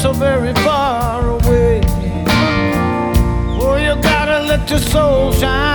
so very far away. Oh, you gotta let your soul shine.